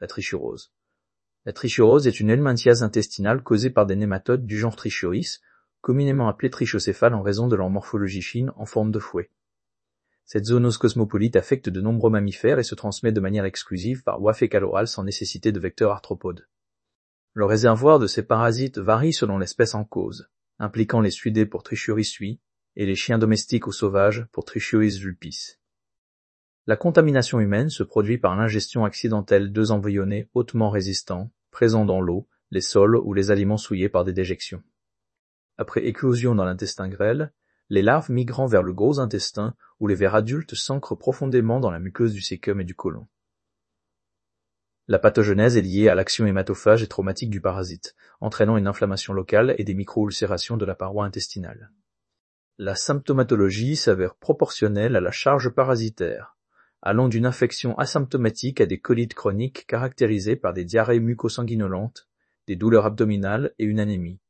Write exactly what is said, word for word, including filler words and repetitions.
la trichurose. La trichurose est une helminthiase intestinale causée par des nématodes du genre Trichuris, communément appelés trichocéphales en raison de leur morphologie fine en forme de fouet. Cette zoonose cosmopolite affecte de nombreux mammifères et se transmet de manière exclusive par voie fécale-orale sans nécessité de vecteurs arthropodes. Le réservoir de ces parasites varie selon l'espèce en cause, impliquant les suidés pour Trichuris sui et les chiens domestiques ou sauvages pour Trichuris vulpis. La contamination humaine se produit par l'ingestion accidentelle d'œufs embryonnés hautement résistants, présents dans l'eau, les sols ou les aliments souillés par des déjections. Après éclosion dans l'intestin grêle, les larves migrant vers le gros intestin où les vers adultes s'ancrent profondément dans la muqueuse du cécum et du côlon. La pathogenèse est liée à l'action hématophage et traumatique du parasite, entraînant une inflammation locale et des micro-ulcérations de la paroi intestinale. La symptomatologie s'avère proportionnelle à la charge parasitaire, allant d'une infection asymptomatique à des colites chroniques caractérisées par des diarrhées mucosanguinolentes, des douleurs abdominales et une anémie.